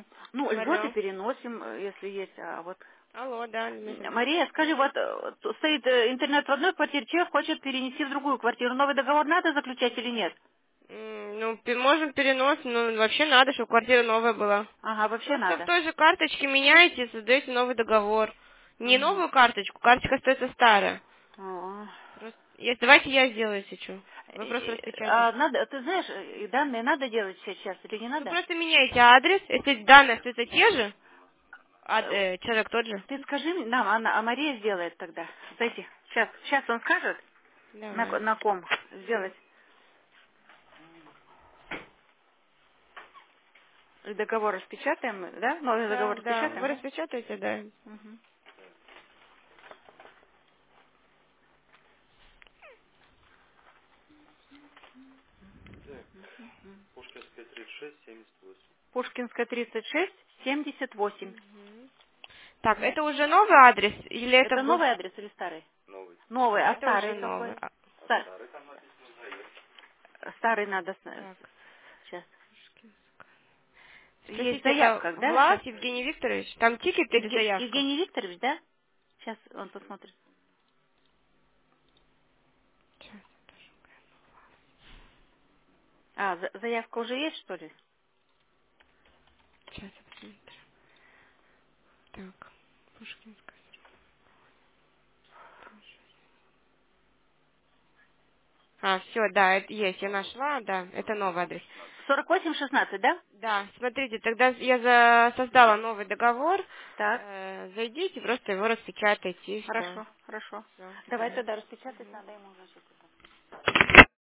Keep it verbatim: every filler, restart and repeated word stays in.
Ну, льготы Алло. переносим, э, если есть, а вот... Алло, да. М, Мария, скажи, вот э, тут стоит э, интернет в одной квартире, человек хочет перенести в другую квартиру. Новый договор надо заключать или нет? М, Ну, пе- можем перенос, но вообще надо, чтобы квартира новая была. Ага, вообще Просто в надо. той же карточке меняете и создаете новый договор. Не Мгм. новую карточку, карточка остается старая. О. Просто, если, давайте я сделаю, если что. Вы просто Э, распечатаете. А надо, ты знаешь, э, данные надо делать сейчас или не Ну, надо? просто меняйте адрес, если данные остаются те же, а, Э, э, человек тот же. Ты скажи мне, нам, она, а Мария сделает тогда. Зайди. Сейчас, сейчас он скажет, на, ко- Давай. на ком сделать. И договор распечатаем, да? Новый Да, договор да. Вы распечатаем, да? распечатаете, да. Мгм. Пушкинская тридцать шесть, семьдесят восемь. Так, Мгм. это уже новый адрес или это Это был... новый адрес или старый? Новый, а Это старый уже новый. какой? А, Ста- Старый надо... Так. Сейчас. Есть Спросите, это заявка, да? Влад Сейчас. Евгений Викторович? Там тикет или заявка? Евгений Викторович, да? Сейчас он посмотрит. А, за- заявка уже есть, что ли? Сейчас я посмотрю. Так, Пушкинская. А, все, да, это есть, я нашла, да, это новый адрес. сорок восемь шестнадцать, да? Да, смотрите, тогда я за- создала новый договор. Так, Э, зайдите, просто его распечатайте и все. хорошо, хорошо. Все, Давай давай. тогда распечатать надо ему, значит.